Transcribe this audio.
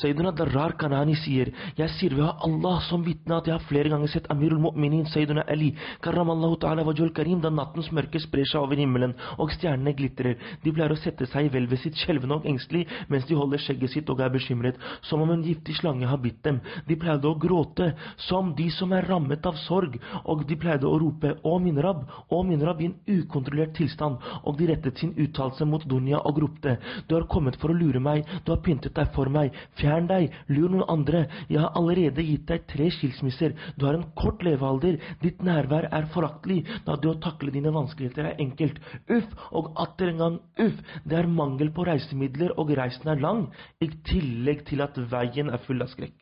Sayyidina Darrar Kanani sier: jeg sier ved Allah som vitne at jeg har flere ganger sett Amirul Mu'minin Sayyidina Ali Karramallahu ta'ala wajhul karim da nattens mørke sprer seg over himmelen og stjernene glitrer. De pleier å sette seg i hvelvet sitt skjelvende og engstelig mens de holder skjegget sitt og er bekymret, som om en giftig slange har bitt dem. De pleide å gråte som de som er rammet av sorg, og de pleide å rope å min Rabb, i en ukontrollert tilstand, og de rettet sin uttalelse mot Dunya og ropte: du har kommet for å lure meg, du har pyntet deg for meg, fjern deg, lur noen andre, jeg har allerede gitt deg 3 skilsmisser, du har en kort levealder, ditt nærvær er foraktelig, da det å takle dine vanskeligheter er enkelt. Uff, og atter en gang uff, det er mangel på reisemidler og reisen er lang, i tillegg til at veien er full av skrekk.